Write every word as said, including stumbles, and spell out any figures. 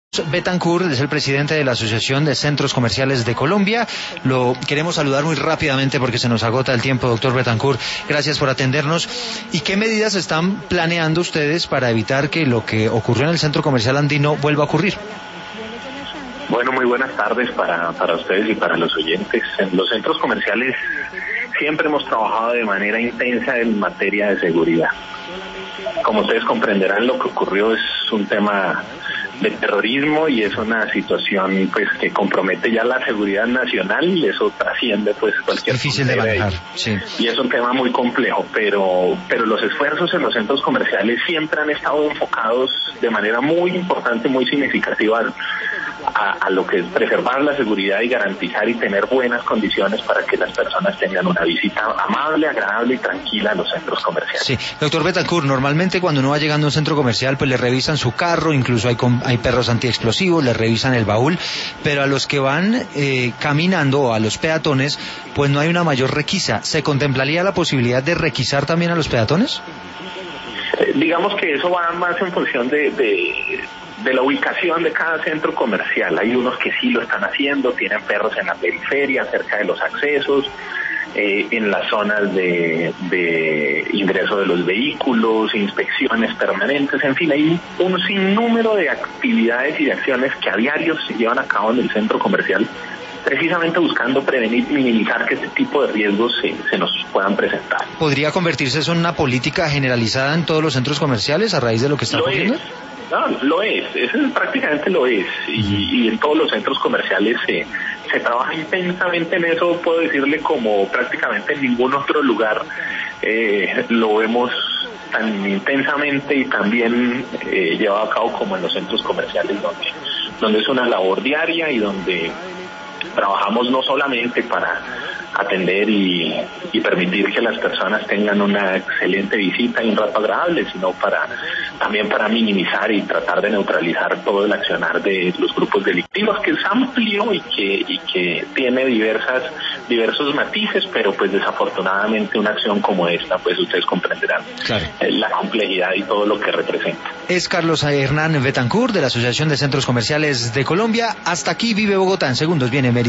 Betancourt es el presidente de la Asociación de Centros Comerciales de Colombia. Lo queremos saludar muy rápidamente porque se nos agota el tiempo, doctor Betancourt. Gracias por atendernos. ¿Y qué medidas están planeando ustedes para evitar que lo que ocurrió en el Centro Comercial Andino vuelva a ocurrir? Bueno, muy buenas tardes para, para ustedes y para los oyentes. En los centros comerciales siempre hemos trabajado de manera intensa en materia de seguridad. Como ustedes comprenderán, lo que ocurrió es un tema de terrorismo y es una situación pues que compromete ya la seguridad nacional y eso trasciende pues cualquier difícil de manejar, sí. Y es un tema muy complejo, pero pero los esfuerzos en los centros comerciales siempre han estado enfocados de manera muy importante, muy significativa a, a lo que es preservar la seguridad y garantizar y tener buenas condiciones para que las personas tengan una visita amable, agradable y tranquila a los centros comerciales. Sí, doctor Betancourt, normalmente cuando uno va llegando a un centro comercial pues le revisan su carro, incluso hay, hay perros antiexplosivos, le revisan el baúl, pero a los que van eh, caminando o a los peatones pues no hay una mayor requisa. ¿Se contemplaría la posibilidad de requisar también a los peatones? Eh, digamos que eso va más en función de... de de la ubicación de cada centro comercial. Hay unos que sí lo están haciendo, tienen perros en la periferia, cerca de los accesos, eh, en las zonas de, de ingreso de los vehículos, inspecciones permanentes, en fin, hay un sinnúmero de actividades y de acciones que a diario se llevan a cabo en el centro comercial, precisamente buscando prevenir, minimizar que este tipo de riesgos se, se nos puedan presentar. ¿Podría convertirse eso en una política generalizada en todos los centros comerciales a raíz de lo que está ocurriendo? No, lo es, eso prácticamente lo es, y, y en todos los centros comerciales se, se trabaja intensamente en eso, puedo decirle como prácticamente en ningún otro lugar eh, lo vemos tan intensamente y también eh, llevado a cabo como en los centros comerciales, donde, donde es una labor diaria y donde trabajamos no solamente para atender y, y permitir que las personas tengan una excelente visita y un rato agradable, sino para también para minimizar y tratar de neutralizar todo el accionar de los grupos delictivos, que es amplio y que y que tiene diversas diversos matices, pero pues desafortunadamente una acción como esta, pues ustedes comprenderán claro. La complejidad y todo lo que representa. Es Carlos Hernán Betancourt de la Asociación de Centros Comerciales de Colombia. Hasta aquí Vive Bogotá. En segundos viene Meri.